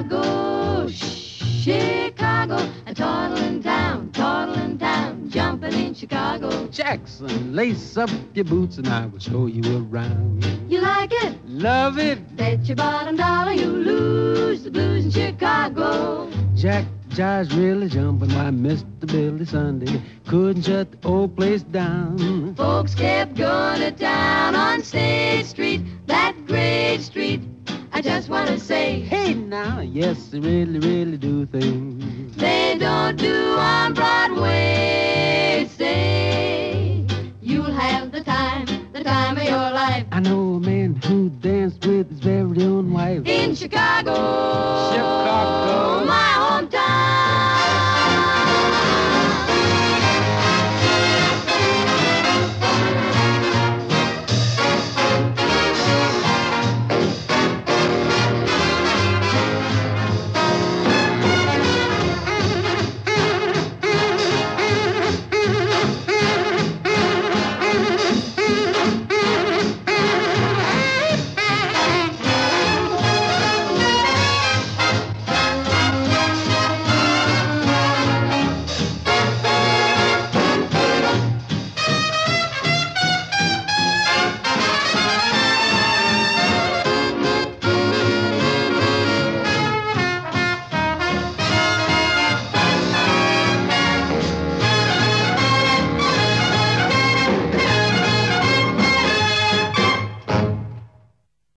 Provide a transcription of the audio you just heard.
Chicago, Chicago, a toddling town, jumping in Chicago. Jackson, lace up your boots and I will show you around. You like it? Love it. Bet your bottom dollar you lose the blues in Chicago. Jack Jive's really jumping while Mr. Billy Sunday couldn't shut the old place down. Folks kept going to town on State Street, that great street. I just want to say, hey now, yes, they really, really do things they don't do on Broadway. Say, you'll have the time of your life. I know a man who danced with his very own wife In Chicago. Chicago.